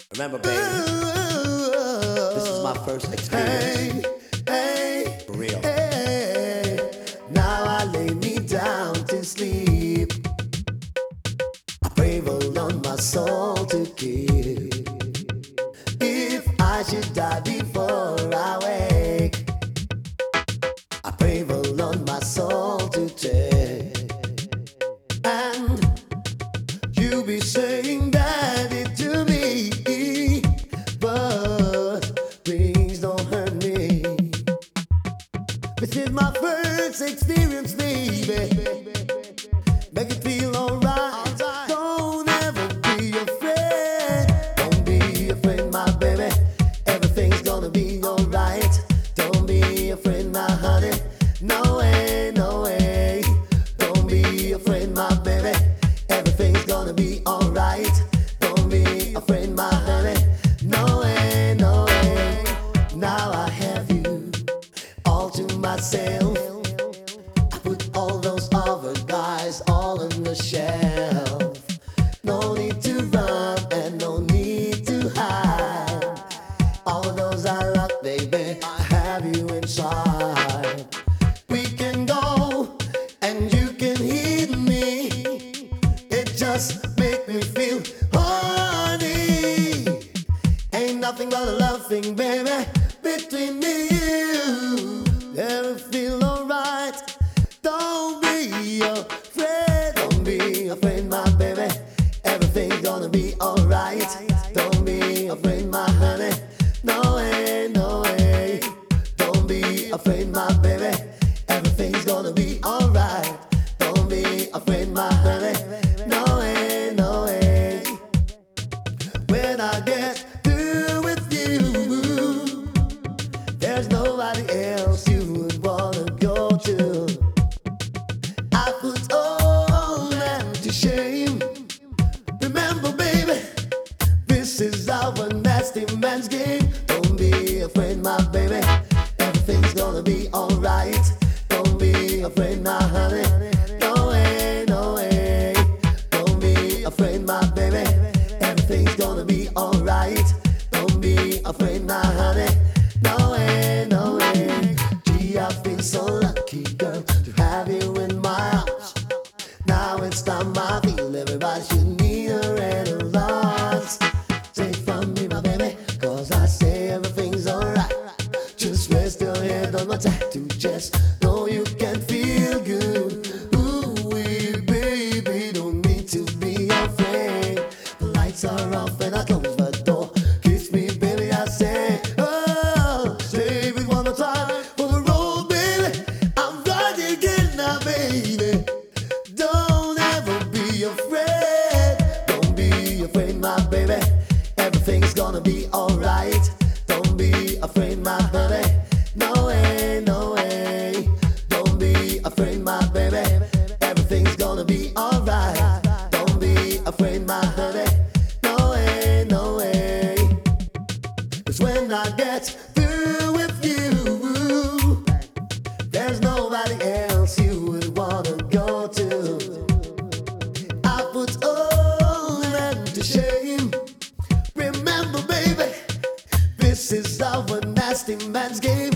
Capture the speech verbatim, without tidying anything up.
Remember, baby, this is my first experience. Hey, hey, For real. hey. Now I lay me down to sleep. I pray for Lord my soul to keep. If I should die before I wake, I pray for Lord my soul to take. And you be saying daddy to me, but please don't hurt me. This is my first experience, baby. Make it feel alright. Don't ever be afraid. Don't be afraid, my baby. Everything's gonna be alright. Don't be afraid, my honey. No way, no way. Don't be afraid, my baby. Everything's gonna be alright. Don't be afraid, my honey. No way, no way. Now I have you all to myself. I put all those other guys all on the shelf. No need to run and no need to hide. All of those I love, baby, I have you inside. We can go and you can hear me. It just make me feel horny. Ain't nothing but a love thing, baby, between me and you. Ever feel alright? Don't be afraid. Don't be afraid, my baby. Everything's gonna be alright. Don't be afraid, my honey. No way, no way. Don't be afraid, my baby. Everything's gonna be alright. Don't be afraid, my honey. No way, no way. When I get through with you, there's nobody else you would wanna go to. I put all men to shame. Remember, baby, this is our nasty man's game. Don't be afraid, my baby. Everything's gonna be alright. Don't be afraid, my honey. No way, no way. Don't be afraid, my baby. Everything's gonna be alright. Don't be afraid, my honey. No way, no way. Gee, I feel so lucky, girl, to have you in my arms. Now it's time I feel everybody should need her and a lot. Take from me, my baby, cause I say everything's alright. Just rest your head on my tattoo chest. Know you can feel good. Ooh, wee, baby, don't need to be afraid. The lights are off and I close the door. Kiss me, baby, I say. Oh, save it one more time for the road, baby. I'm right again now, baby. Don't ever be afraid. Don't be afraid, my baby. Everything's gonna be alright. Don't be afraid, my honey. No way, no way. Don't be afraid, my baby. Everything's gonna be alright. Don't be afraid, my honey. No way, no way. 'Cause when I get through with you, there's nobody else you would wanna go to. I put all men to shame. Remember, baby, this is our nasty man's game.